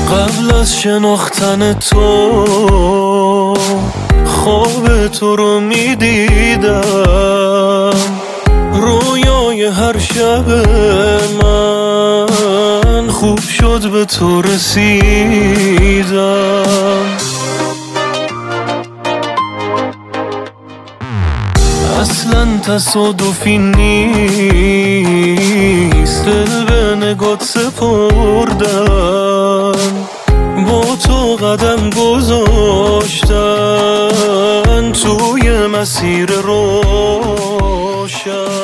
قبل از شناختن تو خواب تو رو میدیدم، رویای هر شب من خوب شد به تو رسیدم. اصلا تصادفی نیست، دل به نگات سپردم، با تو قدم گذاشتن توی مسیر روشن.